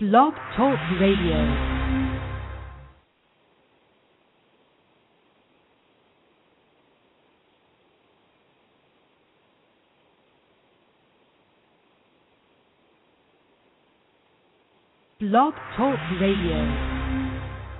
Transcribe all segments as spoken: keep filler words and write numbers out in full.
Blog Talk Radio. Blog Talk Radio.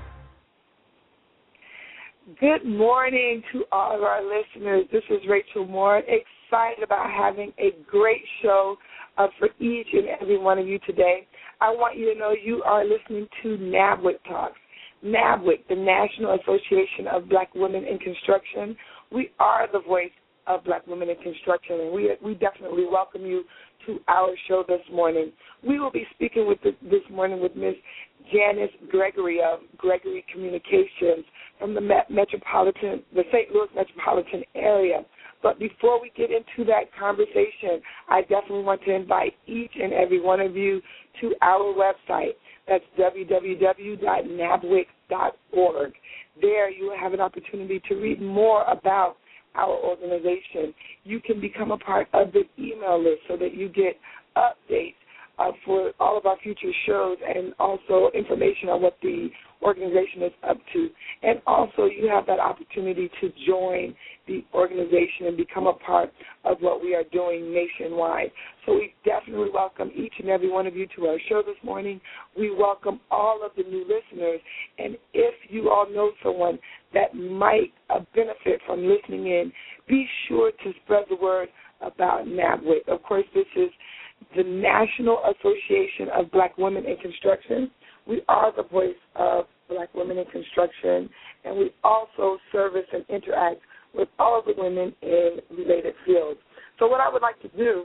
Good morning to all of our listeners. This is Rachel Moore. Excited about having a great show uh, for each and every one of you today. I want you to know you are listening to NABWIC Talks. NABWIC, the National Association of Black Women in Construction. We are the voice of Black women in construction, and we we definitely welcome you to our show this morning. We will be speaking with the, this morning with Miz Janice Gregory of Gregory Communications from the metropolitan, the Saint Louis metropolitan area. But before we get into that conversation, I definitely want to invite each and every one of you to our website. That's w w w dot nabwic dot org. There you will have an opportunity to read more about our organization. You can become a part of the email list so that you get updates uh, for all of our future shows and also information on what the organization is up to. And also you have that opportunity to join the organization and become a part of what we are doing nationwide. So we definitely welcome each and every one of you to our show this morning. We welcome all of the new listeners. And if you all know someone that might uh, benefit from listening in, be sure to spread the word about NABWIC. Of course, this is the National Association of Black Women in Construction. We are the voice of Black women in construction, and we also service and interact with all of the women in related fields. So what I would like to do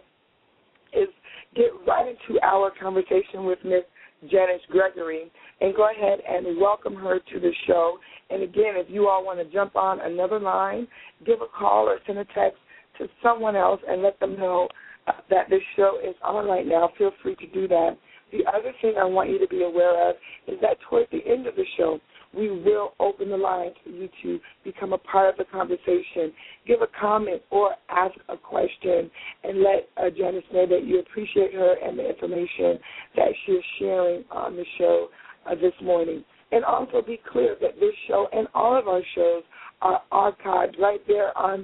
is get right into our conversation with Miz Janice Gregory and go ahead and welcome her to the show. And again, if you all want to jump on another line, give a call or send a text to someone else and let them know uh, that this show is on right now. Feel free to do that. The other thing I want you to be aware of is that towards the end of the show, we will open the line for you to become a part of the conversation, give a comment or ask a question, and let uh, Janice know that you appreciate her and the information that she is sharing on the show uh, this morning. And also be clear that this show and all of our shows are archived right there on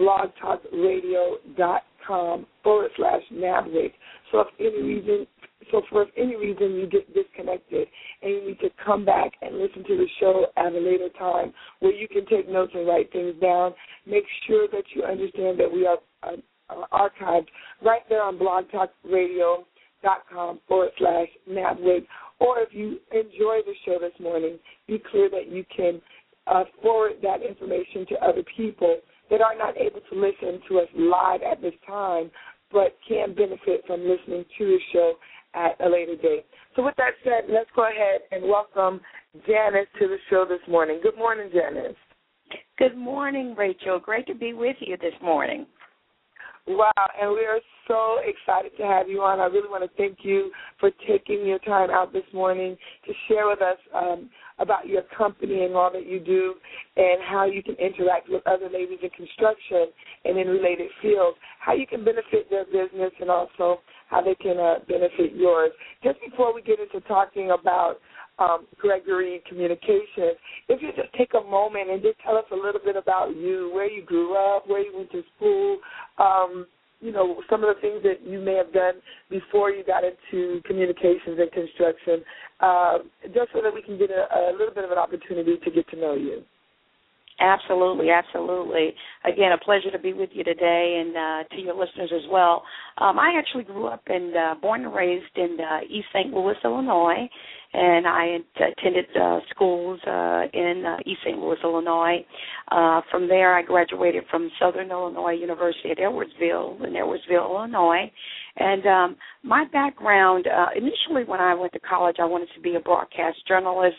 blogtalkradio.com forward slash NABWIC. So if any reason So for if any reason you get disconnected and you need to come back and listen to the show at a later time where you can take notes and write things down, make sure that you understand that we are uh, uh, archived right there on blogtalkradio.com forward slash NABWIC. Or if you enjoy the show this morning, be clear that you can uh, forward that information to other people that are not able to listen to us live at this time but can benefit from listening to the show at a later date. So with that said, let's go ahead and welcome Janice to the show this morning. Good morning, Janice. Good morning, Rachel. Great to be with you this morning. Wow, and we are so excited to have you on. I really want to thank you for taking your time out this morning to share with us um, about your company and all that you do and how you can interact with other ladies in construction and in related fields, how you can benefit their business and also how they can uh, benefit yours. Just before we get into talking about um, Gregory Communications, if you just take a moment and just tell us a little bit about you, where you grew up, where you went to school, um, you know, some of the things that you may have done before you got into communications and construction, uh, just so that we can get a, a little bit of an opportunity to get to know you. Absolutely, absolutely. Again, a pleasure to be with you today and uh, to your listeners as well. Um, I actually grew up and uh, born and raised in uh, East Saint Louis, Illinois, and I attended uh, schools uh, in uh, East Saint Louis, Illinois. Uh, from there, I graduated from Southern Illinois University at Edwardsville in Edwardsville, Illinois. And um, my background, uh, initially when I went to college, I wanted to be a broadcast journalist.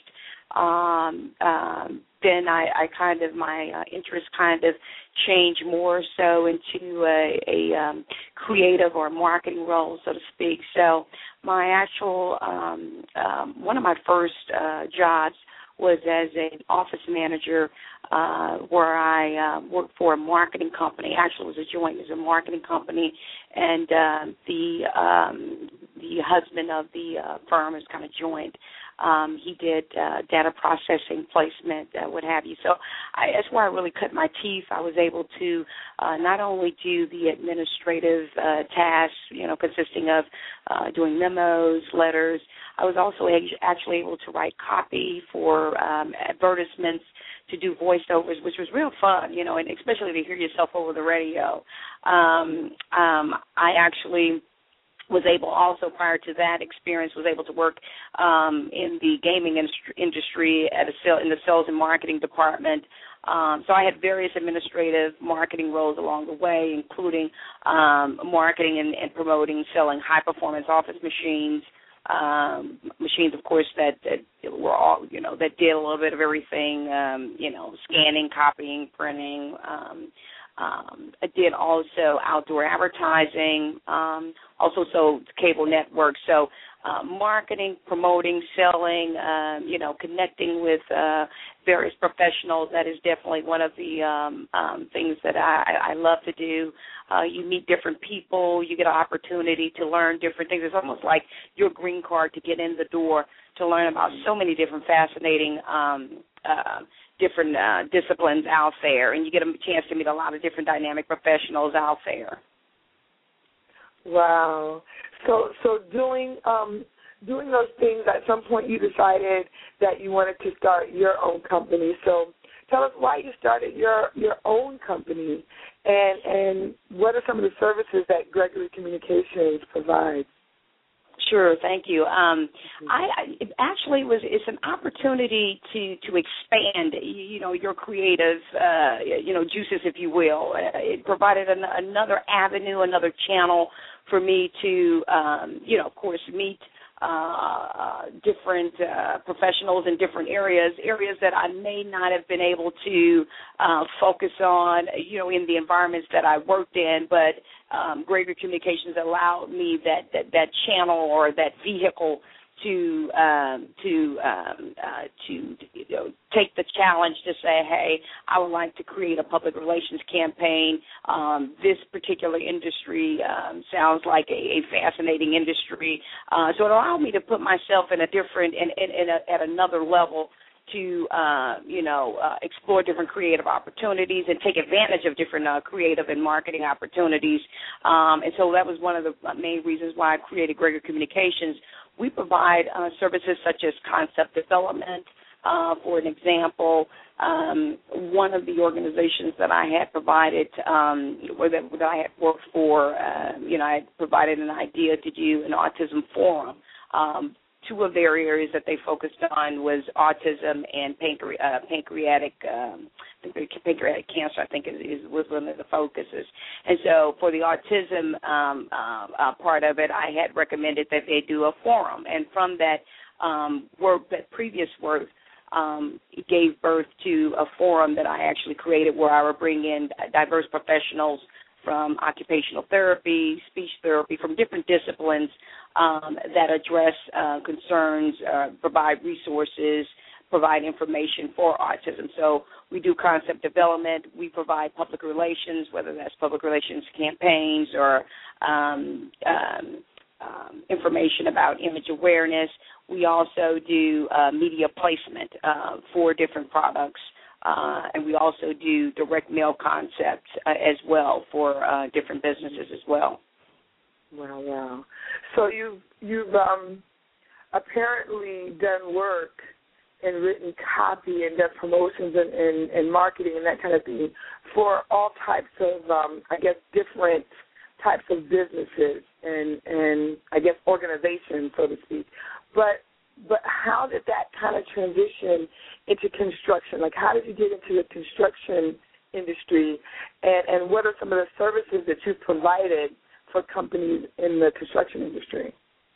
Um, um, then I, I kind of, my uh, interest kind of changed more so into a, a um, creative or marketing role, so to speak. So my actual, um, um, one of my first uh, jobs was as an office manager uh, where I uh, worked for a marketing company. Actually, it was a joint as a marketing company, and um, the um, the husband of the uh, firm is kind of joined. Um, he did uh, data processing, placement, uh, what have you. So I, that's where I really cut my teeth. I was able to uh, not only do the administrative uh, tasks, you know, consisting of uh, doing memos, letters. I was also actually able to write copy for um, advertisements, to do voiceovers, which was real fun, you know, and especially to hear yourself over the radio. Um, um, I actually was able also, prior to that experience, was able to work um, in the gaming industry at a sale, in the sales and marketing department. Um, so I had various administrative marketing roles along the way, including um, marketing and, and promoting, selling high-performance office machines, um, machines, of course, that, that were all, you know, that did a little bit of everything, um, you know, scanning, copying, printing. Um, um, I did also outdoor advertising, um, also sold cable networks. So uh, marketing, promoting, selling, um, you know, connecting with uh, various professionals, that is definitely one of the um, um, things that I, I love to do. Uh, you meet different people. You get an opportunity to learn different things. It's almost like your green card to get in the door to learn about so many different fascinating um, uh, different uh, disciplines out there, and you get a chance to meet a lot of different dynamic professionals out there. Wow. So so doing um, doing those things, at some point you decided that you wanted to start your own company. So tell us why you started your, your own company, and and what are some of the services that Gregory Communications provides? Sure, thank you. Um, I, I it actually was it's an opportunity to to expand, you know, your creative, uh, you know, juices, if you will. It provided an, another avenue, another channel for me to, um, you know, of course, meet uh, different uh, professionals in different areas, areas that I may not have been able to uh, focus on, you know, in the environments that I worked in, but Um, Gregory Communications allowed me that, that, that channel or that vehicle to um, to um, uh, to you know, take the challenge to say, hey, I would like to create a public relations campaign. Um, this particular industry um, sounds like a, a fascinating industry, uh, so it allowed me to put myself in a different in, in, in a, at another level to, uh, you know, uh, explore different creative opportunities and take advantage of different uh, creative and marketing opportunities. Um, and so that was one of the main reasons why I created Gregory Communications. We provide uh, services such as concept development. Uh, for an example, um, one of the organizations that I had provided, um, or that, that I had worked for, uh, you know, I had provided an idea to do an autism forum. Um, Two of their areas that they focused on was autism and pancre- uh, pancreatic um, pancreatic cancer, I think, is, is, was one of the focuses. And so for the autism um, uh, uh, part of it, I had recommended that they do a forum. And from that um, work, that previous work, um, it gave birth to a forum that I actually created where I would bring in diverse professionals from occupational therapy, speech therapy, from different disciplines um, that address uh, concerns, uh, provide resources, provide information for autism. So we do concept development. We provide public relations, whether that's public relations campaigns or um, um, um, information about image awareness. We also do uh, media placement uh, for different products. Uh, and we also do direct mail concepts uh, as well for uh, different businesses as well. Wow, wow. So you've, you've um, apparently done work and written copy and done promotions and, and, and marketing and that kind of thing for all types of, um, I guess, different types of businesses and, and I guess, organizations, so to speak. But But how did that kind of transition into construction? Like, how did you get into the construction industry, and, and what are some of the services that you've provided for companies in the construction industry?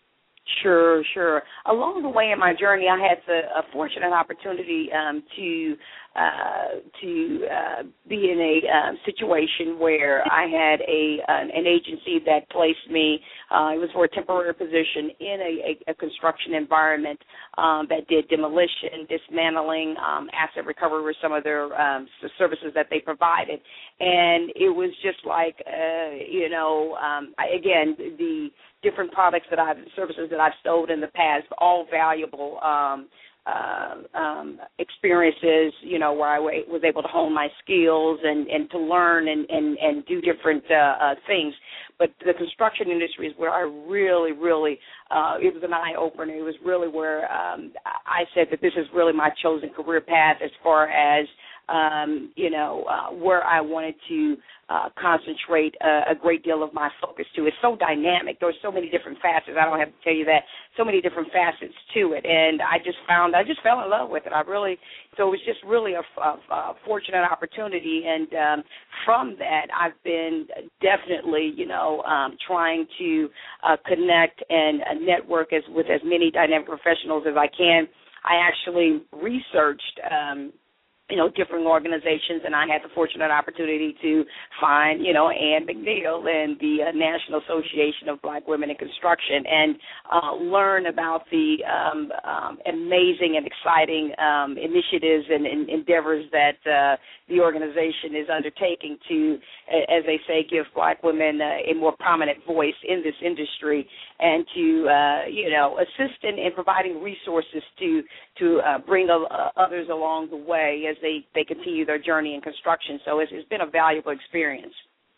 Sure, sure. Along the way in my journey, I had the a fortunate opportunity um, to uh, to uh, be in a um, situation where I had a an, an agency that placed me. Uh, it was for a temporary position in a, a, a construction environment um, that did demolition, dismantling, um, asset recovery were some of their um, services that they provided, and it was just like uh, you know, um, I, again the different products that I've, services that I've sold in the past, all valuable um, uh, um, experiences, you know, where I w- was able to hone my skills and, and to learn and, and, and do different uh, uh, things. But the construction industry is where I really, really, uh, it was an eye-opener. It was really where um, I said that this is really my chosen career path as far as, um, you know, uh, where I wanted to uh, concentrate a, a great deal of my focus to. It's so dynamic. There's so many different facets. I don't have to tell you that. So many different facets to it. And I just found, I just fell in love with it. I really, so it was just really a, a, a fortunate opportunity. And um, from that, I've been definitely, you know, um, trying to uh, connect and uh, network as, with as many dynamic professionals as I can. I actually researched um you know, different organizations, and I had the fortunate opportunity to find, you know, Ann McNeil and the uh, National Association of Black Women in Construction and uh, learn about the um, um, amazing and exciting um, initiatives and, and endeavors that uh, the organization is undertaking to, as they say, give Black women uh, a more prominent voice in this industry and to, uh, you know, assist in, in providing resources to to uh, bring uh, others along the way as they, they continue their journey in construction. So it's, it's been a valuable experience.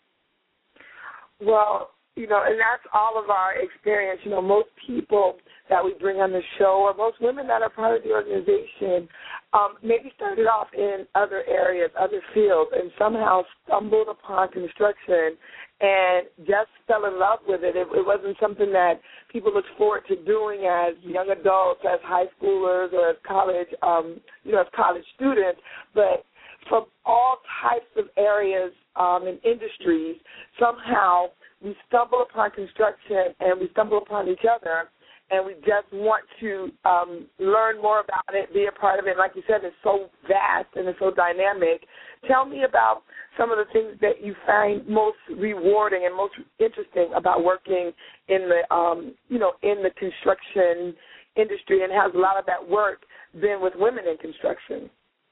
Well, you know, and that's all of our experience. You know, most people that we bring on the show or most women that are part of the organization um, maybe started off in other areas, other fields, and somehow stumbled upon construction and just fell in love with it. It, it wasn't something that people looked forward to doing as young adults, as high schoolers, or as college, um, you know, as college students. But from all types of areas um, and industries, somehow we stumble upon construction and we stumble upon each other, and we just want to um, learn more about it, be a part of it. Like you said, it's so vast and it's so dynamic. Tell me about some of the things that you find most rewarding and most interesting about working in the, um, you know, in the construction industry, and has a lot of that work been with women in construction?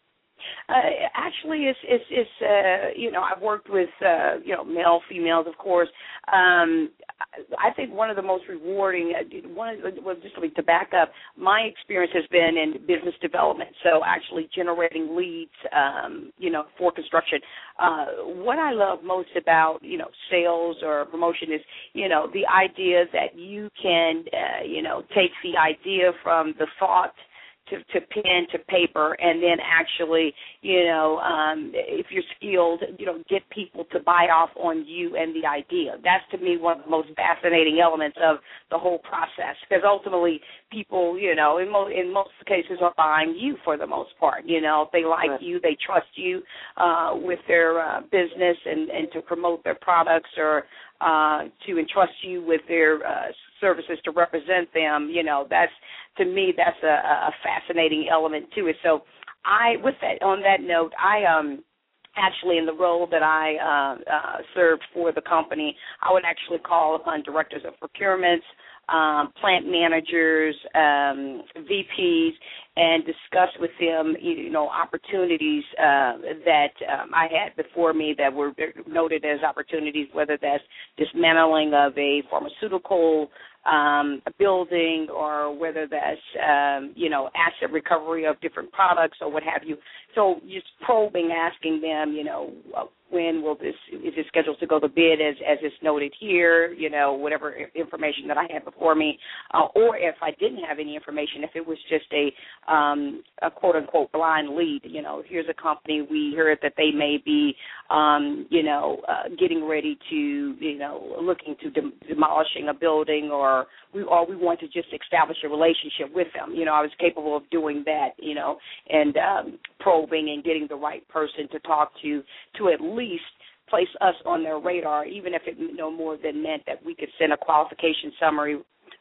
Uh, actually, it's it's, it's uh, you know, I've worked with uh, you know, male, females, of course. Um, I think one of the most rewarding, one well, just to back up, my experience has been in business development. So actually generating leads, um, you know, for construction. Uh, what I love most about, you know, sales or promotion is, you know, the idea that you can, uh, you know, take the idea from the thought to, to pen to paper, and then actually, you know, um, if you're skilled, you know, get people to buy off on you and the idea. That's, to me, one of the most fascinating elements of the whole process, because ultimately people, you know, in, mo- in most cases are buying you for the most part. You know, if they like right. you, they trust you uh, with their uh, business and, and to promote their products, or uh, to entrust you with their uh, services to represent them. You know, that's, to me, that's a, a fascinating element to it. So I, with that, on that note, I um actually, in the role that I uh, uh, served for the company, I would actually call upon directors of procurements, um, plant managers, um, V Ps, and discuss with them, you know, opportunities uh, that um, I had before me that were noted as opportunities, whether that's dismantling of a pharmaceutical um, a building, or whether that's, um, you know, asset recovery of different products or what have you. So just probing, asking them, you know, when will this, is it scheduled to go to bid as, as is noted here, you know, whatever information that I had before me, uh, or if I didn't have any information, if it was just a, um, a quote-unquote blind lead, you know, here's a company, we heard that they may be, um, you know, uh, getting ready to, you know, looking to dem- demolishing a building, or we, or we want to just establish a relationship with them. You know, I was capable of doing that, you know, and um, probing and getting the right person to talk to, to at least place us on their radar, even if it no more than meant that we could send a qualification summary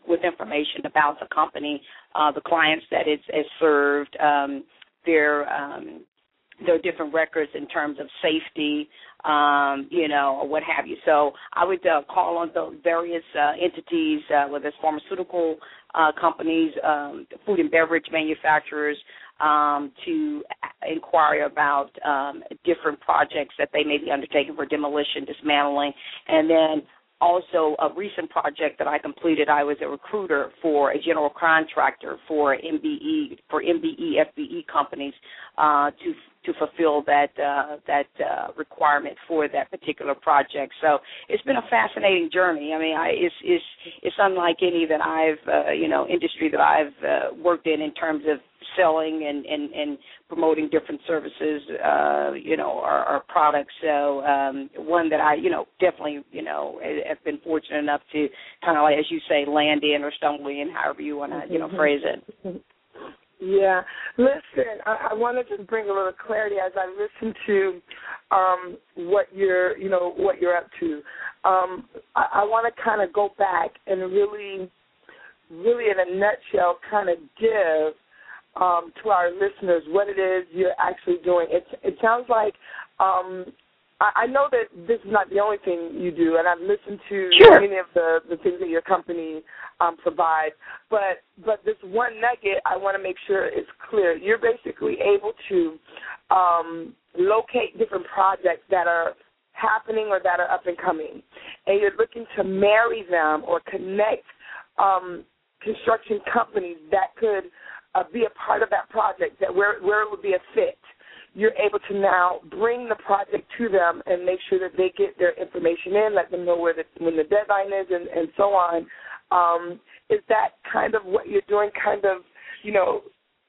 with information about the company, uh, the clients that it's, it's served, um, their um, their different records in terms of safety, um, you know, or what have you. So I would uh, call on the various uh, entities, uh, whether it's pharmaceutical uh, companies, um, food and beverage manufacturers, um, to inquire about um, different projects that they may be undertaking for demolition, dismantling, and then also a recent project that I completed. I was a recruiter for a general contractor for M B E for M B E F B E companies uh, to to fulfill that uh, that uh, requirement for that particular project. So it's been a fascinating journey. I mean, I, it's it's it's unlike any that I've uh, you know industry that I've uh, worked in in terms of selling and, and, and promoting different services, uh, you know, or, or products. So um, one that I, you know, definitely, you know, have been fortunate enough to kind of, like, as you say, land in or stumble in, however you want to, you know, phrase it. Yeah. Listen, I, I want to just bring a little clarity as I listen to um, what you're, you know, what you're up to. Um, I, I want to kind of go back and really, really in a nutshell kind of give Um, to our listeners what it is you're actually doing. It, it sounds like um, I, I know that this is not the only thing you do, and I've listened to sure. many of the, the things that your company um, provides, but but this one nugget I want to make sure is clear. You're basically able to um, locate different projects that are happening or that are up and coming, and you're looking to marry them or connect um, construction companies that could Uh, be a part of that project, that where where it would be a fit. You're able to now bring the project to them and make sure that they get their information in, let them know where the, when the deadline is, and, and so on. Um, is that kind of what you're doing? Kind of, you know.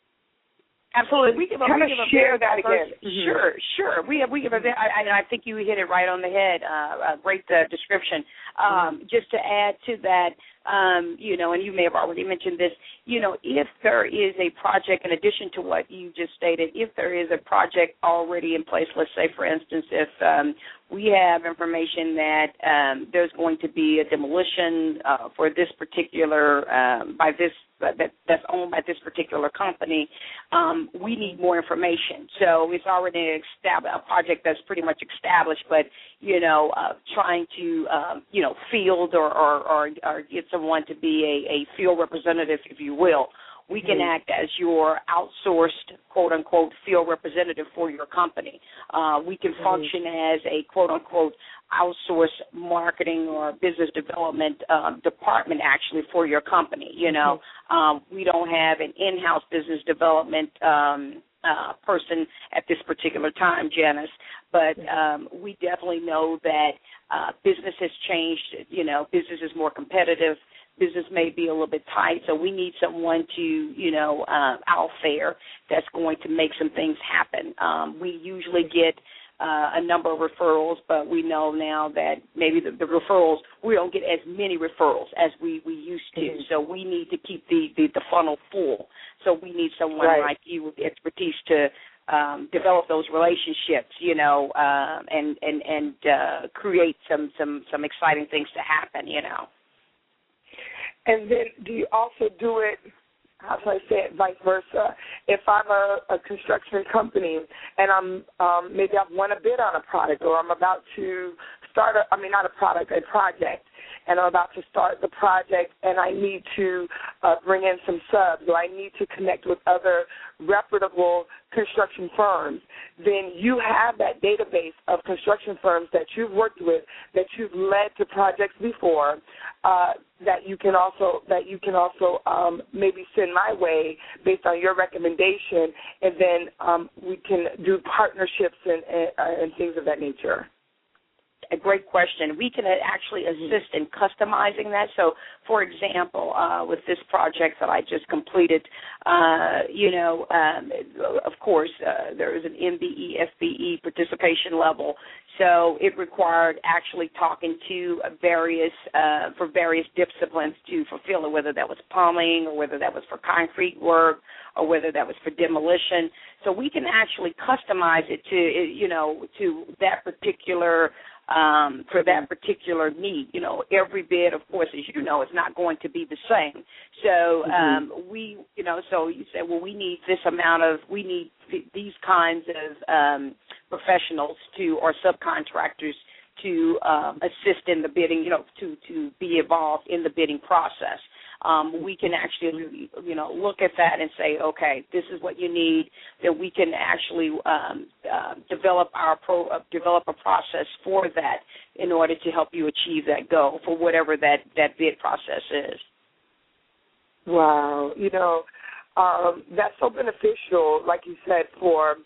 Absolutely, we give a, kind we of give a share very that diverse, again. Mm-hmm. Sure, sure. We have, we give a. I, I think you hit it right on the head. Uh, a great uh, description. Um, mm-hmm. Just to add to that, um, you know, and you may have already mentioned this. You know, if there is a project, in addition to what you just stated, if there is a project already in place, let's say, for instance, if um, we have information that um, there's going to be a demolition uh, for this particular um, by this. That, that's owned by this particular company, um, we need more information. So it's already an estab- a project that's pretty much established, but, you know, uh, trying to, um, you know, field or, or, or, or get someone to be a, a field representative, if you will. We can mm-hmm. act as your outsourced, quote-unquote, field representative for your company. Uh, we can mm-hmm. function as a, quote-unquote, outsourced marketing or business development um, department, actually, for your company. You know, mm-hmm. um, we don't have an in-house business development um, uh, person at this particular time, Janice, but um, we definitely know that uh, business has changed. You know, business is more competitive. Business may be a little bit tight, so we need someone to, you know, uh, out there that's going to make some things happen. Um, we usually get uh, a number of referrals, but we know now that maybe the, the referrals, we don't get as many referrals as we, we used to. Mm-hmm. So we need to keep the, the, the funnel full. So we need someone right. like you with the expertise to um, develop those relationships, you know, uh, and and and uh, create some, some some exciting things to happen, you know. And then do you also do it, how should I say it, vice versa? If I'm a, a construction company and I'm um, maybe I've won a bid on a product, or I'm about to start, a, I mean, not a product, a project, and I'm about to start the project and I need to uh, bring in some subs, or I need to connect with other reputable construction firms, then you have that database of construction firms that you've worked with, that you've led to projects before, uh, that you can also that you can also um, maybe send my way based on your recommendation, and then um, we can do partnerships and, and, uh, and things of that nature. A great question. We can actually assist in customizing that. So, for example, uh, with this project that I just completed, uh, you know, um, of course, uh, there is an M B E F B E participation level. So it required actually talking to various, uh, for various disciplines to fulfill it, whether that was plumbing or whether that was for concrete work or whether that was for demolition. So we can actually customize it to, you know, to that particular um, for that particular need. You know, every bid, of course, as you know, is not going to be the same. So um, mm-hmm. we, you know, so you say, well, we need this amount of, we need th- these kinds of um, professionals to, or subcontractors to um, assist in the bidding, you know, to, to be involved in the bidding process. Um, we can actually, you know, look at that and say, okay, this is what you need. That we can actually um, uh, develop our pro, uh, develop a process for that in order to help you achieve that goal for whatever that, that bid process is. Wow, you know, um, that's so beneficial, like you said, for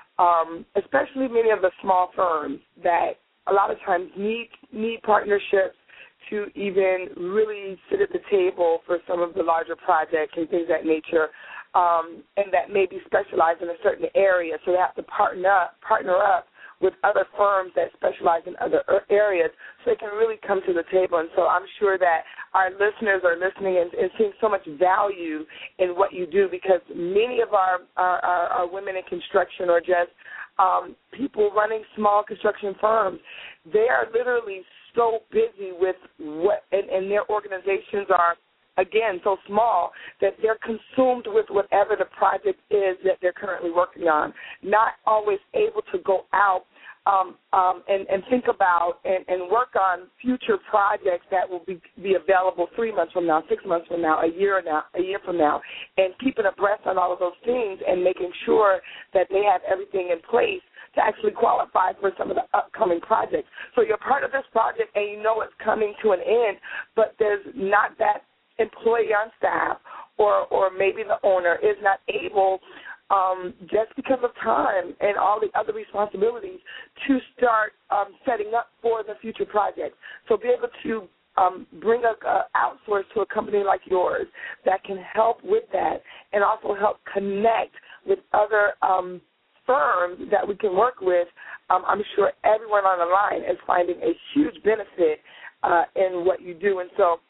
um, especially many of the small firms that a lot of times need need partnerships to even really sit at the table for some of the larger projects and things of that nature, um, and that maybe specialize in a certain area. So they have to partner up, partner up with other firms that specialize in other areas so they can really come to the table. And so I'm sure that our listeners are listening and, and seeing so much value in what you do, because many of our, our, our, our women in construction or just um, people running small construction firms, they are literally so busy with what, and, and their organizations are, again, so small that they're consumed with whatever the project is that they're currently working on, not always able to go out um, um, and, and think about and, and work on future projects that will be, be available three months from now, six months from now, a year now, a year from now, and keeping abreast on all of those things and making sure that they have everything in place to actually qualify for some of the upcoming projects. So you're part of this project and you know it's coming to an end, but there's not that employee on staff, or, or maybe the owner is not able, um, just because of time and all the other responsibilities, to start um, setting up for the future projects. So be able to um, bring a, a outsource to a company like yours that can help with that and also help connect with other um, firms that we can work with. Um, I'm sure everyone on the line is finding a huge benefit uh, in what you do. And so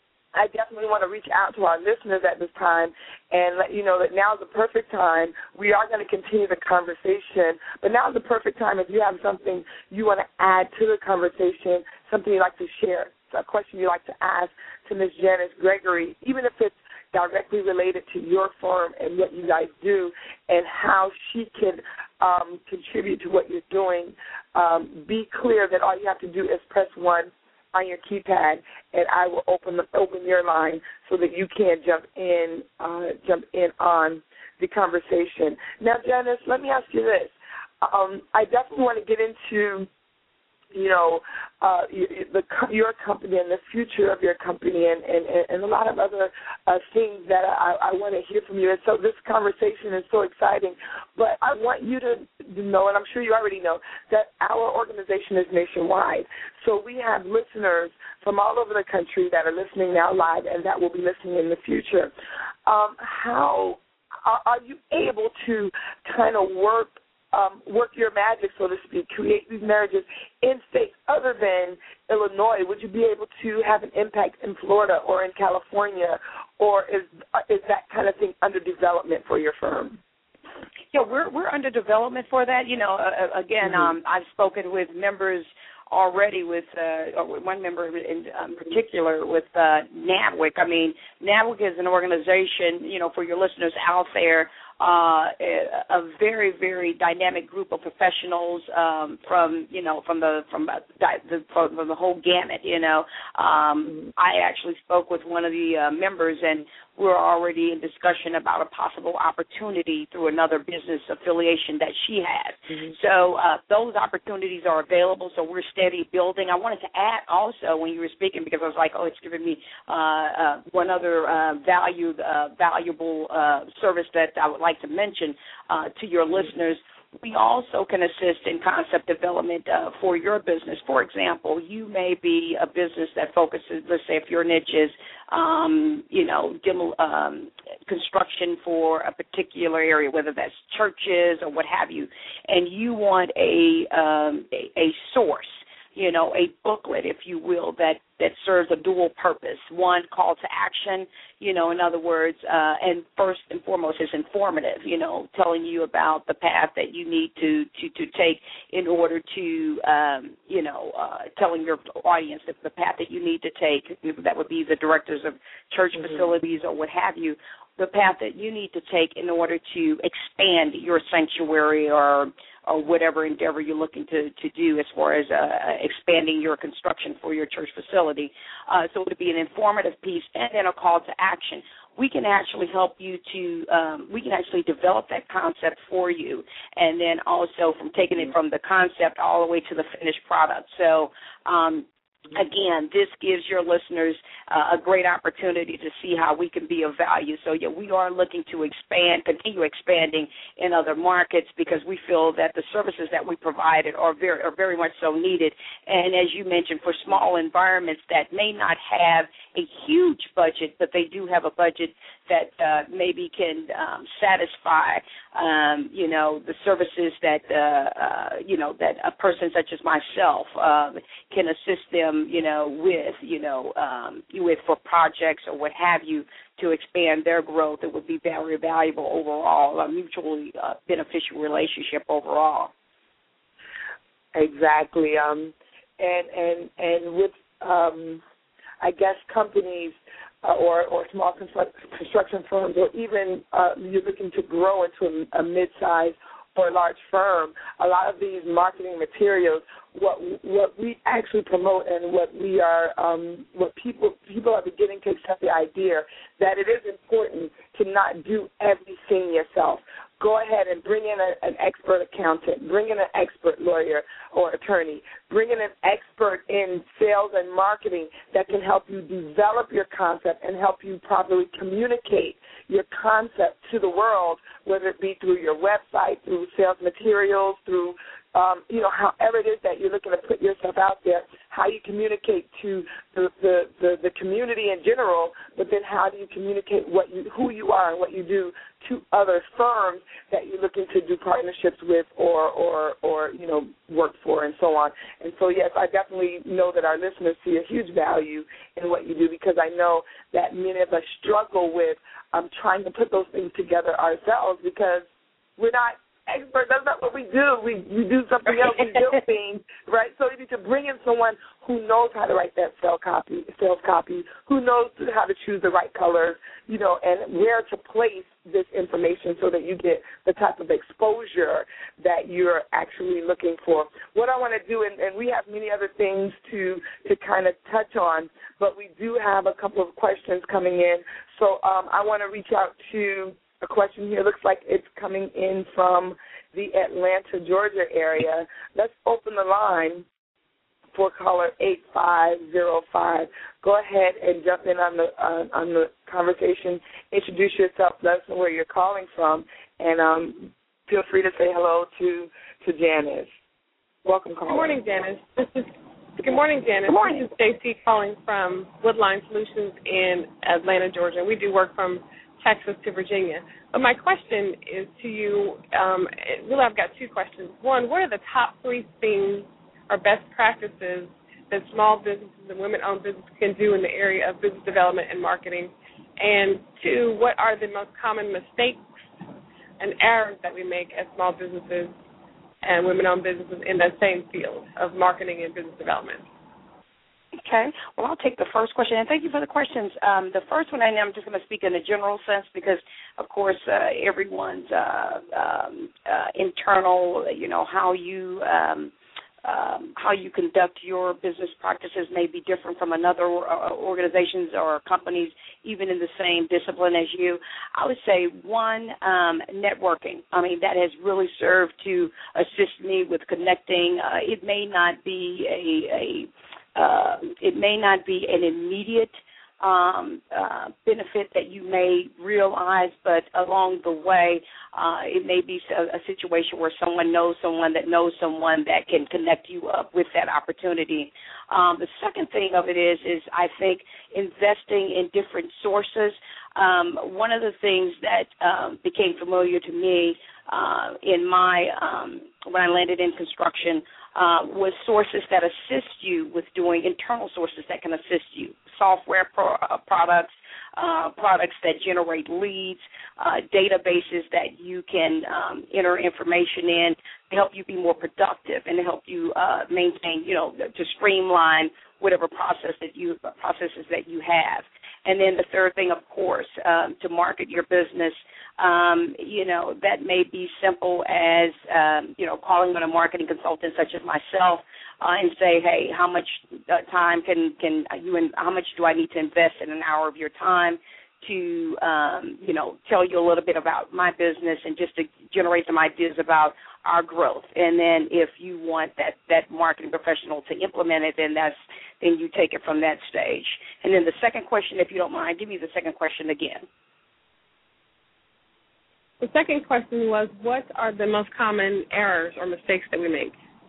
I definitely want to reach out to our listeners at this time and let you know that now is the perfect time. We are going to continue the conversation, but now is the perfect time if you have something you want to add to the conversation, something you'd like to share, a question you'd like to ask to Miz Janice Gregory, even if it's directly related to your firm and what you guys do and how she can um, contribute to what you're doing. Um, be clear that all you have to do is press one on your keypad, and I will open the, open your line so that you can jump in uh, jump in on the conversation. Now, Janice, let me ask you this. Um, I definitely want to get into you know, uh, the, your company and the future of your company and, and, and a lot of other uh, things that I, I want to hear from you. And so this conversation is so exciting. But I want you to know, and I'm sure you already know, that our organization is nationwide. So we have listeners from all over the country that are listening now live and that will be listening in the future. Um, how are, are you able to kind of work Um, work your magic, so to speak, create these marriages in states other than Illinois? Would you be able to have an impact in Florida or in California, or is is that kind of thing under development for your firm? Yeah, we're we're under development for that. You know, uh, again, mm-hmm. um, I've spoken with members already with uh, one member in um, particular with uh, NABWIC. I mean, NABWIC is an organization, you know, for your listeners out there, uh, a very, very dynamic group of professionals um, from, you know, from the from the from the whole gamut. You know, um, I actually spoke with one of the uh, members, and we're already in discussion about a possible opportunity through another business affiliation that she has. Mm-hmm. So uh, those opportunities are available. So we're steady building. I wanted to add also when you were speaking, because I was like, oh, it's giving me uh, uh, one other uh, valued, uh, valuable uh, service that I would like to mention uh, to your mm-hmm. listeners. We also can assist in concept development uh, for your business. For example, you may be a business that focuses, let's say if your niche is, um, you know, demo, um, construction for a particular area, whether that's churches or what have you, and you want a, um, a, a source, you know, a booklet, if you will, that that serves a dual purpose. One, call to action, you know, in other words, uh, and first and foremost is informative, you know, telling you about the path that you need to, to, to take in order to, um, you know, uh, telling your audience that the path that you need to take, that would be the directors of church mm-hmm. facilities or what have you, the path that you need to take in order to expand your sanctuary or or whatever endeavor you're looking to, to do as far as uh, expanding your construction for your church facility. Uh, so it would be an informative piece and then a call to action. We can actually help you to, um, we can actually develop that concept for you, and then also from taking it from the concept all the way to the finished product. So, um, again, this gives your listeners uh, a great opportunity to see how we can be of value. So, yeah, we are looking to expand, continue expanding in other markets because we feel that the services that we provided are very, are very much so needed. And as you mentioned, for small environments that may not have a huge budget, but they do have a budget that uh, maybe can um, satisfy, um, you know, the services that, uh, uh, you know, that a person such as myself um, can assist them, you know, with, you know, um, with for projects or what have you to expand their growth. It would be very valuable overall, a mutually uh, beneficial relationship overall. Exactly. Um, and, and, and with, um, I guess, companies uh, or, or small construction firms, or even uh, you're looking to grow into a, a mid-sized or a large firm, a lot of these marketing materials, what what we actually promote and what we are, um, what people people are beginning to accept the idea that it is important to not do everything yourself. Go ahead and bring in a, an expert accountant, bring in an expert lawyer or attorney, bring in an expert in sales and marketing that can help you develop your concept and help you properly communicate your concept to the world, whether it be through your website, through sales materials, through Um, you know, however it is that you're looking to put yourself out there, how you communicate to the, the, the, the community in general, but then how do you communicate what you, who you are and what you do to other firms that you're looking to do partnerships with or, or, or, you know, work for and so on. And so, yes, I definitely know that our listeners see a huge value in what you do because I know that many of us struggle with um, trying to put those things together ourselves because we're not expert. That's not what we do. We we do something else. We build things, right? So you need to bring in someone who knows how to write that sales copy, sales copy, who knows how to choose the right colors, you know, and where to place this information so that you get the type of exposure that you're actually looking for. What I want to do, and, and we have many other things to to kind of touch on, but we do have a couple of questions coming in. So um, I want to reach out to a question here. Looks like it's coming in from the Atlanta, Georgia area. Let's open the line for caller eight five zero five. Go ahead and jump in on the uh, on the conversation. Introduce yourself. Let us know where you're calling from, and um, feel free to say hello to to Janice. Welcome, caller. Good morning, Janice. This is Good morning, Janice. Good morning. This is J C calling from Woodline Solutions in Atlanta, Georgia. We do work from Texas to Virginia. But my question is to you, um, really I've got two questions. One, what are the top three things or best practices that small businesses and women-owned businesses can do in the area of business development and marketing? And two, what are the most common mistakes and errors that we make as small businesses and women-owned businesses in that same field of marketing and business development? Okay. Well, I'll take the first question, and thank you for the questions. Um, the first one, and I'm just going to speak in a general sense because, of course, uh, everyone's uh, um, uh, internal, you know, how you um, um, how you conduct your business practices may be different from another uh, organizations or companies, even in the same discipline as you. I would say, one, um, networking. I mean, that has really served to assist me with connecting. Uh, it may not be a, a Uh, it may not be an immediate um, uh, benefit that you may realize, but along the way, uh, it may be a, a situation where someone knows someone that knows someone that can connect you up with that opportunity. Um, the second thing of it is, is I think investing in different sources. Um, one of the things that um, became familiar to me uh, in my um, when I landed in construction uh, was sources that assist you with doing internal sources that can assist you, software pro- uh, products, uh, products that generate leads, uh, databases that you can um, enter information in to help you be more productive and to help you uh, maintain, you know, to streamline whatever process that you processes that you have. And then the third thing, of course, um, to market your business, um, you know, that may be simple as, um, you know, calling on a marketing consultant such as myself uh, and say, hey, how much uh, time can, can you, in, how much do I need to invest in an hour of your time to, um, you know, tell you a little bit about my business and just to generate some ideas about our growth. And then if you want that, that marketing professional to implement it, then that's then you take it from that stage. And then the second question, if you don't mind, give me the second question again. The second question was, what are the most common errors or mistakes that we make?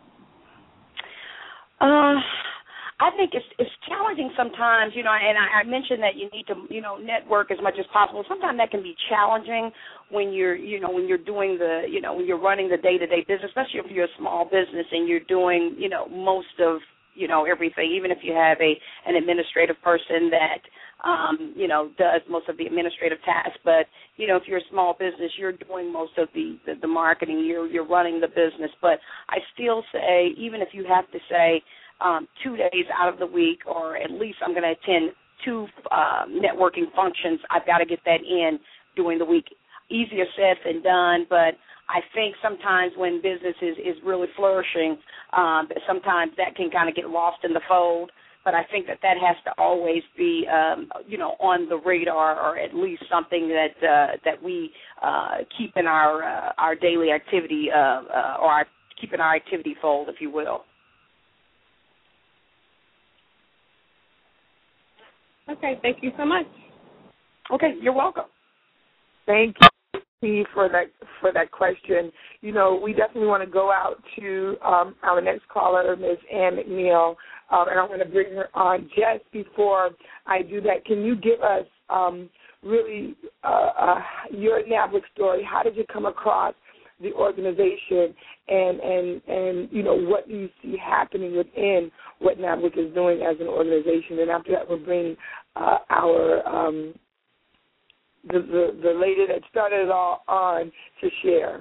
Uh, I think it's it's challenging sometimes, you know, and I, I mentioned that you need to, you know, network as much as possible. Sometimes that can be challenging when you're, you know, when you're doing the, you know, when you're running the day-to-day business, especially if you're a small business and you're doing, you know, most of, you know, everything, even if you have a an administrative person that, um, you know, does most of the administrative tasks. But, you know, if you're a small business, you're doing most of the, the, the marketing, you're, you're running the business. But I still say, even if you have to say um, two days out of the week, or at least I'm going to attend two uh, networking functions, I've got to get that in during the week. Easier said than done, but I think sometimes when business is, is really flourishing, um, sometimes that can kind of get lost in the fold. But I think that that has to always be, um, you know, on the radar, or at least something that uh, that we uh, keep in our uh, our daily activity, uh, uh, or our, keep in our activity fold, if you will. Okay, thank you so much. Okay, you're welcome. Thank you for that for that question. You know, we definitely want to go out to um, our next caller, Miz Ann McNeil, um, and I'm going to bring her on. Just before I do that, can you give us um, really uh, uh, your NABWIC story? How did you come across the organization, and, and, and you know, what do you see happening within what NABWIC is doing as an organization? And after that, we'll bring uh, our um, The, the the lady that started it all on to share.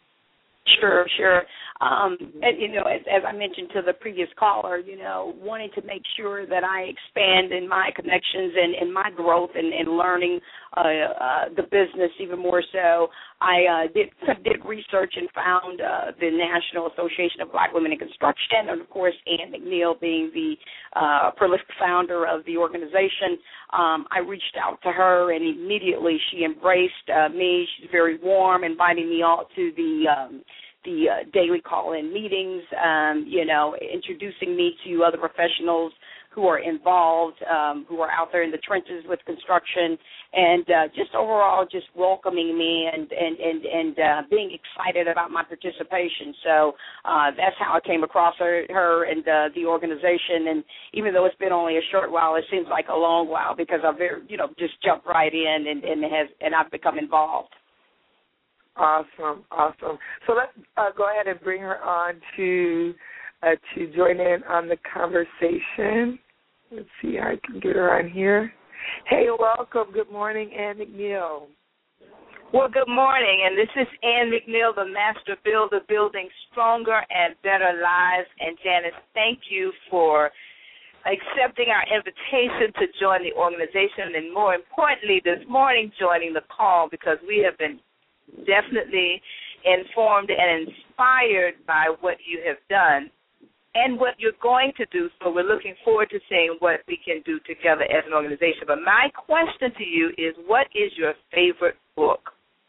Sure, sure. Um, and, you know, as, as I mentioned to the previous caller, you know, wanting to make sure that I expand in my connections and in my growth and, and learning uh, uh, the business even more so, I uh, did did research and found uh, the National Association of Black Women in Construction, and, of course, Ann McNeil being the uh, prolific founder of the organization. Um, I reached out to her, and immediately she embraced uh, me. She's very warm, inviting me all to the um, the uh, daily call-in meetings, um, you know, introducing me to other professionals who are involved, um, who are out there in the trenches with construction, and uh, just overall just welcoming me and and and, and uh, being excited about my participation. So uh, that's how I came across her, her and uh, the organization. And even though it's been only a short while, it seems like a long while because I've very, you know, just jumped right in and and has and I've become involved. Awesome, awesome. So let's uh, go ahead and bring her on to uh, to join in on the conversation. Let's see how I can get her on here. Hey, welcome. Good morning, Ann McNeil. Well, good morning, and this is Ann McNeil, the Master Builder, building stronger and better lives. And Janice, thank you for accepting our invitation to join the organization, and more importantly, this morning joining the call, because we have been definitely informed and inspired by what you have done and what you're going to do. So we're looking forward to seeing what we can do together as an organization. But my question to you is, what is your favorite book?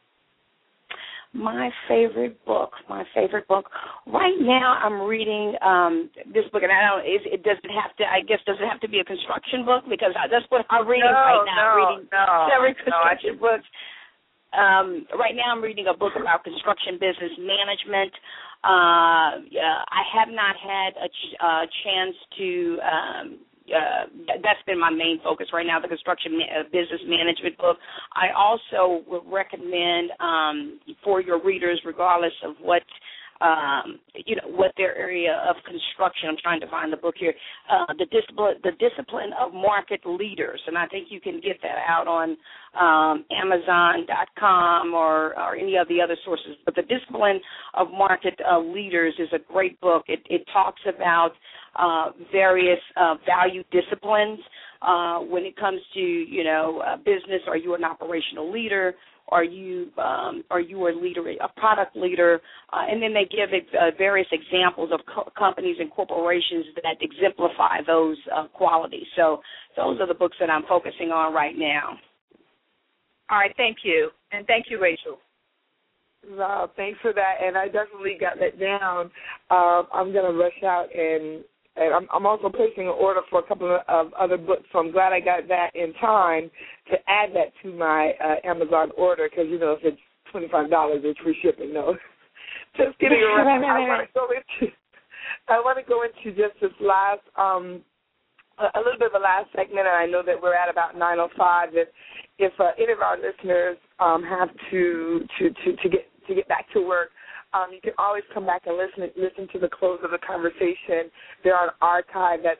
My favorite book, my favorite book. Right now I'm reading um, this book, and I don't, it, it doesn't have to, I guess, does it have to be a construction book? Because I, that's what I'm reading no, right now. No, I'm reading no, several construction no, books. Um, right now I'm reading a book about construction business management. Uh, uh, I have not had a ch- uh, chance to, um, uh, that's been my main focus right now, the construction ma- uh, business management book. I also would recommend um, for your readers, regardless of what um, you know what their area of construction. I'm trying to find the book here. Uh, the discipline, the discipline of market leaders, and I think you can get that out on um, Amazon dot com or, or any of the other sources. But the discipline of market uh, leaders is a great book. It, it talks about uh, various uh, value disciplines uh, when it comes to you know uh, business. Are you an operational leader? Are you um, are you a leader, a product leader? Uh, and then they give uh, various examples of co- companies and corporations that exemplify those uh, qualities. So those are the books that I'm focusing on right now. All right, thank you. And thank you, Rachel. Wow, thanks for that. And I definitely got that down. Um, I'm going to rush out and And I'm, I'm also placing an order for a couple of, of other books, so I'm glad I got that in time to add that to my uh, Amazon order because, you know, if it's twenty-five dollars, it's free shipping. No, just kidding around. I want to go into I want to go into just this last, um, a, a little bit of a last segment, and I know that we're at about nine oh five. If, if uh, any of our listeners um, have to, to, to, to, get, to get back to work, Um, you can always come back and listen listen to the close of the conversation. They're on archive. That's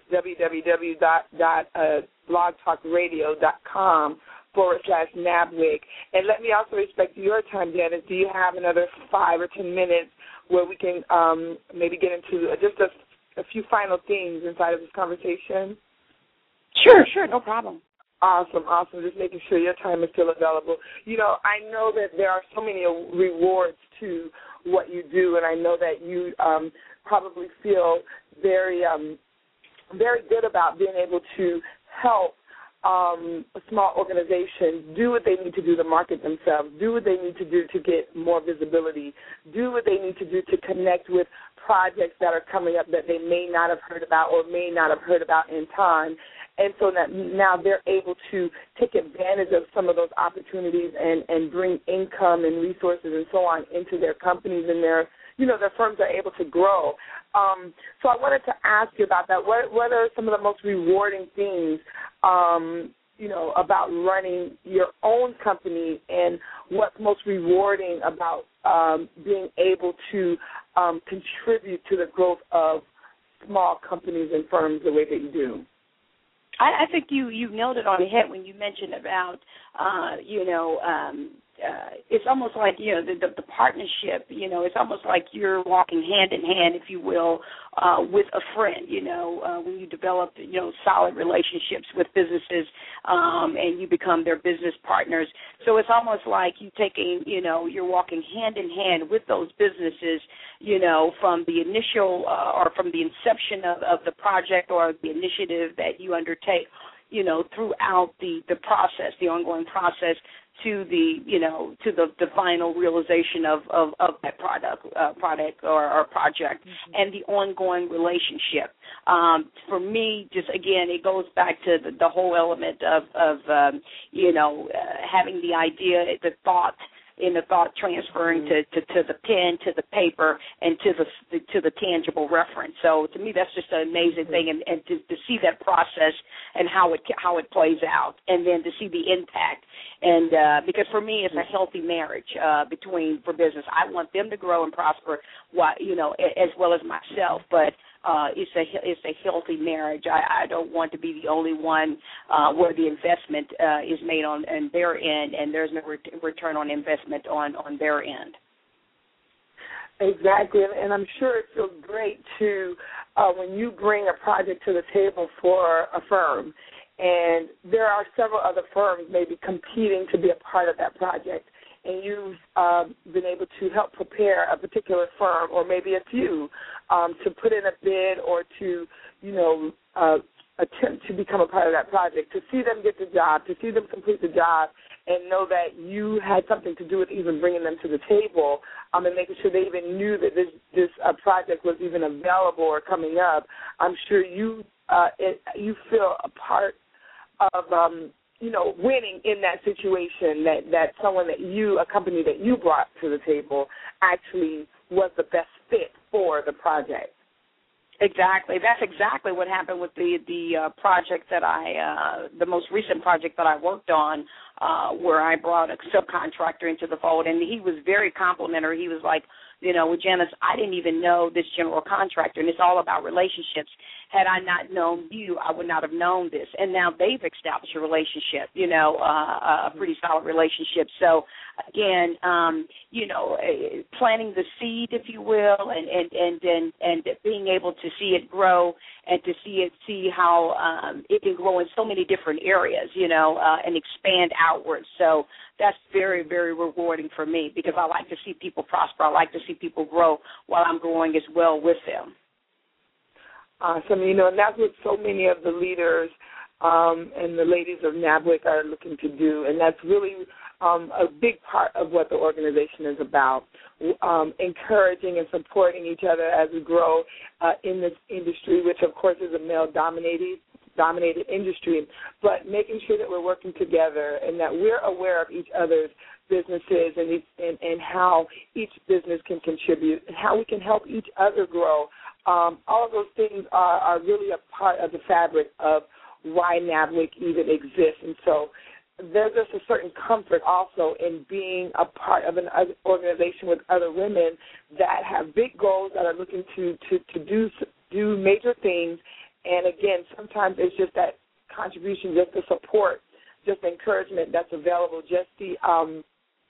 www.blogtalkradio.com forward slash NABWIC. And let me also respect your time, Janice. Do you have another five or ten minutes where we can um, maybe get into just a, a few final things inside of this conversation? Sure, sure, no problem. Awesome, awesome. Just making sure your time is still available. You know, I know that there are so many rewards to what you do, and I know that you um, probably feel very, um, very good about being able to help um, a small organization do what they need to do to market themselves, do what they need to do to get more visibility, do what they need to do to connect with projects that are coming up that they may not have heard about or may not have heard about in time. And so that now they're able to take advantage of some of those opportunities and, and bring income and resources and so on into their companies, and their, you know, their firms are able to grow. Um, so I wanted to ask you about that. What, what are some of the most rewarding things, um, you know, about running your own company, and what's most rewarding about um, being able to um, contribute to the growth of small companies and firms the way that you do? I, I think you, you nailed it on the head when you mentioned about, uh, you know, um, uh, it's almost like, you know, the, the, the partnership, you know, it's almost like you're walking hand in hand, if you will, uh, with a friend, you know, uh, when you develop, you know, solid relationships with businesses um, and you become their business partners. So it's almost like you taking, you know, you're walking hand in hand with those businesses, you know, from the initial uh, or from the inception of, of the project or the initiative that you undertake, you know, throughout the, the process, the ongoing process, to the, you know, to the, the final realization of, of, of that product, uh, product or, or project, mm-hmm. and the ongoing relationship. Um, for me, just again, it goes back to the, the whole element of, of um, you know, uh, having the idea, the thought, in the thought transferring mm-hmm. to, to, to the pen, to the paper, and to the to the tangible reference. So to me, that's just an amazing mm-hmm. thing, and, and to, to see that process and how it how it plays out, and then to see the impact. And uh, because for me, it's a healthy marriage uh, between for business. I want them to grow and prosper, while, you know, as well as myself, but. Uh, it's a it's a healthy marriage. I, I don't want to be the only one uh, where the investment uh, is made on, on their end, and there's no ret- return on investment on, on their end. Exactly, and, and I'm sure it feels great to uh, when you bring a project to the table for a firm, and there are several other firms maybe competing to be a part of that project, and you've uh, been able to help prepare a particular firm or maybe a few um, to put in a bid or to, you know, uh, attempt to become a part of that project, to see them get the job, to see them complete the job, and know that you had something to do with even bringing them to the table um, and making sure they even knew that this, this uh, project was even available or coming up. I'm sure you uh, it, you feel a part of um, you know, winning in that situation, that, that someone that you, a company that you brought to the table actually was the best fit for the project. Exactly. That's exactly what happened with the the uh, project that I, uh, the most recent project that I worked on, uh, where I brought a subcontractor into the fold, and he was very complimentary. He was like, you know, with Janice, I didn't even know this general contractor, and it's all about relationships. Had I not known you, I would not have known this. And now they've established a relationship, you know, uh, a pretty solid relationship. So, again, um, you know, uh, planting the seed, if you will, and, and, and, and, and being able to see it grow and to see it, see how um, it can grow in so many different areas, you know, uh, and expand outwards. So that's very, very rewarding for me because I like to see people prosper. I like to see people grow while I'm growing as well with them. Awesome. You know, and that's what so many of the leaders um, and the ladies of NABWIC are looking to do, and that's really um, a big part of what the organization is about, um, encouraging and supporting each other as we grow uh, in this industry, which, of course, is a male-dominated dominated industry, but making sure that we're working together and that we're aware of each other's businesses and, and, and how each business can contribute and how we can help each other grow. Um, all of those things are, are really a part of the fabric of why NABWIC even exists. And so there's just a certain comfort also in being a part of an organization with other women that have big goals, that are looking to, to, to do do major things. And, again, sometimes it's just that contribution, just the support, just the encouragement that's available, just the um,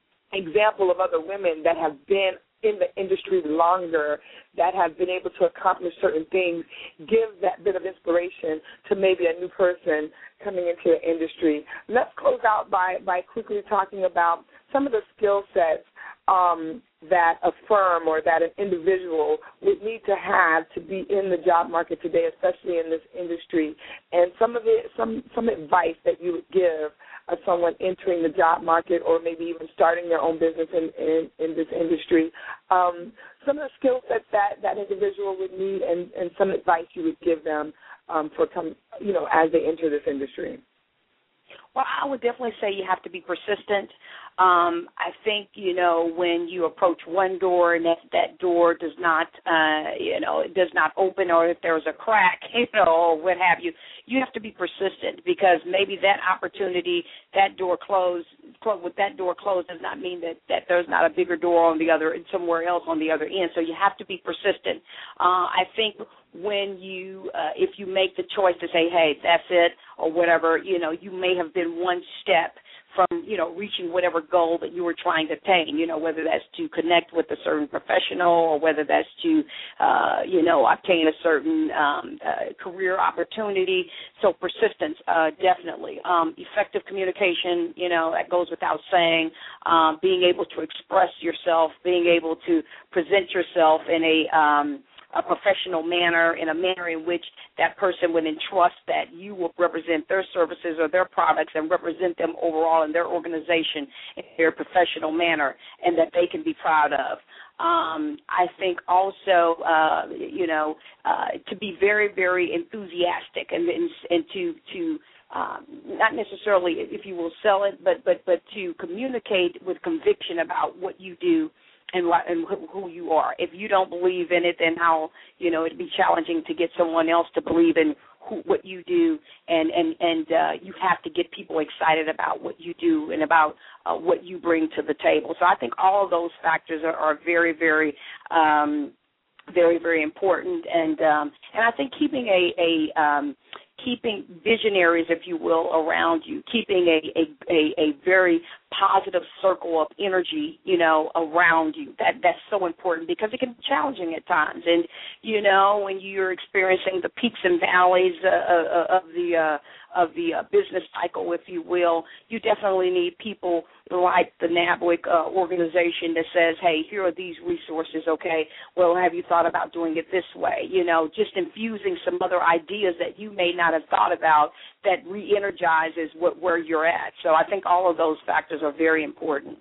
example of other women that have been in the industry longer, that have been able to accomplish certain things, give that bit of inspiration to maybe a new person coming into the industry. Let's close out by, by quickly talking about some of the skill sets um, that a firm or that an individual would need to have to be in the job market today, especially in this industry, and some of it, some some advice that you would give uh, someone entering the job market or maybe even starting their own business in, in, in this industry. Um, some of the skill sets that that individual would need, and, and some advice you would give them um, for come, you know, as they enter this industry. Well, I would definitely say you have to be persistent. Um, I think, you know, when you approach one door and that, that door does not, uh, you know, it does not open, or if there's a crack, you know, or what have you, you have to be persistent, because maybe that opportunity, that door closed, with that door closed does not mean that, that there's not a bigger door on the other, somewhere else on the other end. So you have to be persistent. Uh, I think when you, uh, if you make the choice to say, hey, that's it, or whatever, you know, you may have been one step from, you know, reaching whatever goal that you were trying to attain, you know, whether that's to connect with a certain professional or whether that's to, uh, you know, obtain a certain um, uh, career opportunity. So persistence, uh, definitely. Um, effective communication, you know, that goes without saying. Um, being able to express yourself, being able to present yourself in a um, a professional manner, in a manner in which that person would entrust that you will represent their services or their products and represent them overall in their organization in their professional manner, and that they can be proud of. Um, I think also, uh, you know, uh, to be very, very enthusiastic and, and, and to to um, not necessarily, if you will, sell it, but but but to communicate with conviction about what you do and, and who you are. If you don't believe in it, then how, you know, it'd be challenging to get someone else to believe in who, what you do, and, and, and uh, you have to get people excited about what you do and about uh, what you bring to the table. So I think all of those factors are, are very, very, um, very, very important. And um, and I think keeping a, a um, keeping visionaries, if you will, around you, keeping a, a, a, a very positive circle of energy, you know, around you. That that's so important, because it can be challenging at times. And, you know, when you're experiencing the peaks and valleys uh, of the uh, of the uh, business cycle, if you will, you definitely need people like the NABWIC uh, organization that says, hey, here are these resources, okay, well, have you thought about doing it this way? You know, just infusing some other ideas that you may not have thought about that re-energizes what, where you're at. So I think all of those factors are very important.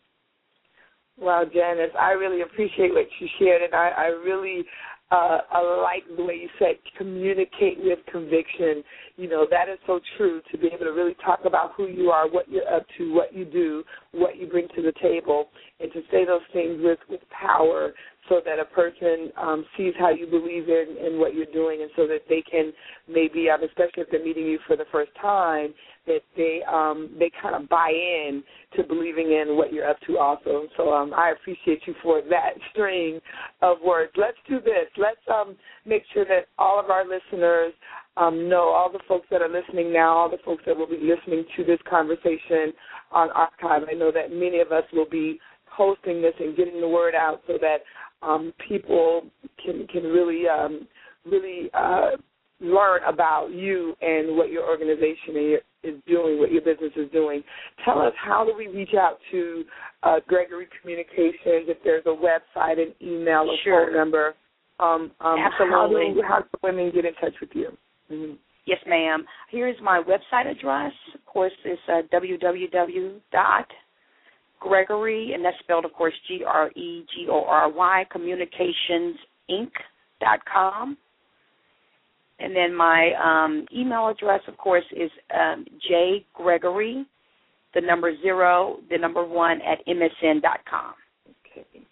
Well, Janice, I really appreciate what you shared, and I, I really uh, I like the way you said communicate with conviction. You know, that is so true, to be able to really talk about who you are, what you're up to, what you do, what you bring to the table, and to say those things with, with power so that a person um, sees how you believe in, in what you're doing, and so that they can maybe, um, especially if they're meeting you for the first time, that they um, they kind of buy in to believing in what you're up to also. So um, I appreciate you for that string of words. Let's do this. Let's um, make sure that all of our listeners um, know, all the folks that are listening now, all the folks that will be listening to this conversation on archive. I know that many of us will be posting this and getting the word out so that um, people can can really um, really uh, learn about you and what your organization is doing, what your business is doing. Tell us, how do we reach out to uh, Gregory Communications? If there's a website, an email, a sure. phone number, um, um, absolutely. How do, how do women get in touch with you? Mm-hmm. Yes, ma'am. Here is my website address. Of course, it's uh, w w w dot Gregory, and that's spelled, of course, G R E G O R Y, communications inc dot com. And then my um, email address, of course, is um, jgregory, the number zero, the number one, at m s n dot com. Okay.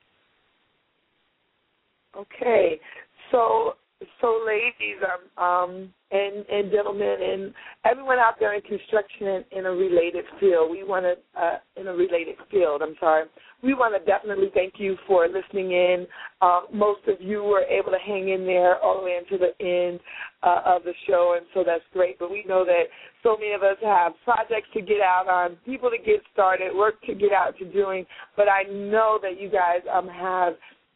Okay. So, so ladies um, um, and, and gentlemen and everyone out there in construction in a related field, we want to, uh, in a related field, I'm sorry, we want to definitely thank you for listening in. Uh, most of you were able to hang in there all the way into the end uh, of the show, and so that's great. But we know that so many of us have projects to get out on, people to get started, work to get out to doing. But I know that you guys um, have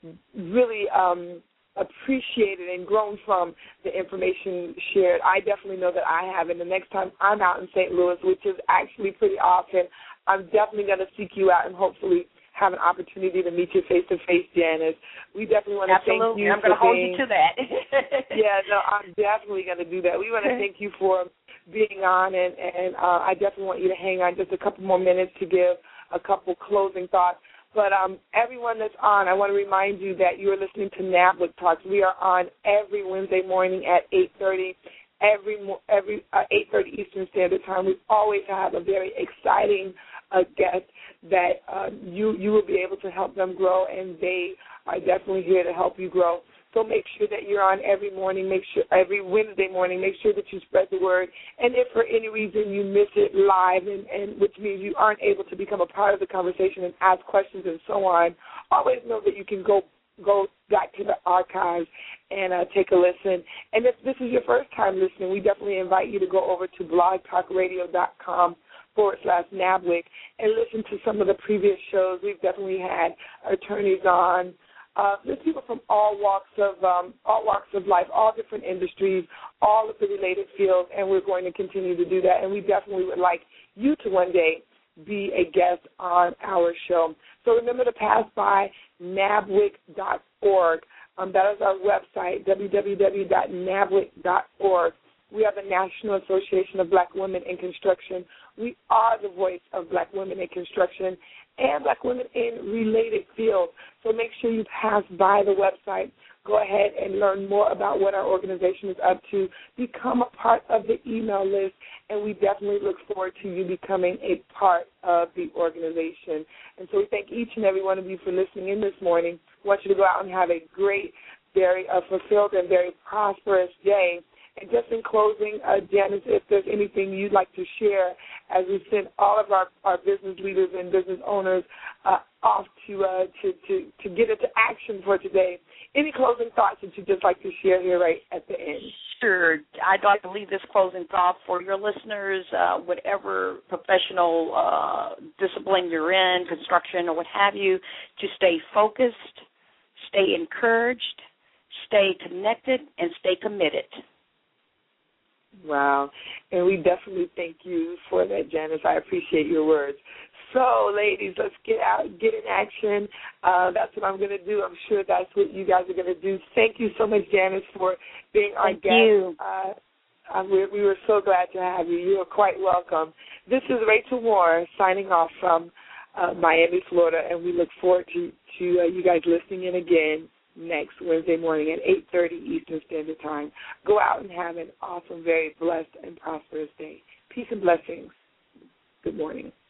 really um, appreciated and grown from the information shared. I definitely know that I have, and the next time I'm out in Saint Louis, which is actually pretty often, I'm definitely going to seek you out and hopefully have an opportunity to meet you face-to-face, Janice. We definitely want to thank you I'm going to hold being, you to that. yeah, no, I'm definitely going to do that. We want to thank you for being on, and, and uh, I definitely want you to hang on just a couple more minutes to give a couple closing thoughts. But um, everyone that's on, I want to remind you that you are listening to NABWIC Talks. We are on every Wednesday morning at eight thirty, every every uh, eight thirty Eastern Standard Time. We always have a very exciting uh, guest that uh, you you will be able to help them grow, and they are definitely here to help you grow. So make sure that you're on every morning, make sure every Wednesday morning, make sure that you spread the word. And if for any reason you miss it live, and, and which means you aren't able to become a part of the conversation and ask questions and so on, always know that you can go go back to the archives and uh, take a listen. And if this is your first time listening, we definitely invite you to go over to blogtalkradio.com forward slash NABWIC and listen to some of the previous shows. We've definitely had attorneys on. Uh, there's people from all walks of um, all walks of life, all different industries, all of the related fields, and we're going to continue to do that. And we definitely would like you to one day be a guest on our show. So remember to pass by nabwic dot org. Um, that is our website, w w w dot nabwic dot org. We are the National Association of Black Women in Construction. We are the voice of Black women in construction and Black women in related fields. So make sure you pass by the website. Go ahead and learn more about what our organization is up to. Become a part of the email list, and we definitely look forward to you becoming a part of the organization. And so we thank each and every one of you for listening in this morning. We want you to go out and have a great, very uh, fulfilled and very prosperous day. And just in closing, uh, Janice, if there's anything you'd like to share as we send all of our, our business leaders and business owners uh, off to, uh, to, to, to get into action for today, any closing thoughts that you'd just like to share here right at the end? Sure. I'd like to leave this closing thought for your listeners, uh, whatever professional uh, discipline you're in, construction or what have you, to stay focused, stay encouraged, stay connected, and stay committed. Wow. And we definitely thank you for that, Janice. I appreciate your words. So, ladies, let's get out, get in action. Uh, that's what I'm going to do. I'm sure that's what you guys are going to do. Thank you so much, Janice, for being our thank guest. You. Uh, we, we were so glad to have you. You are quite welcome. This is Rachel Moore signing off from uh, Miami, Florida, and we look forward to, to uh, you guys listening in again next Wednesday morning at eight thirty Eastern Standard Time. Go out and have an awesome, very blessed and prosperous day. Peace and blessings. Good morning.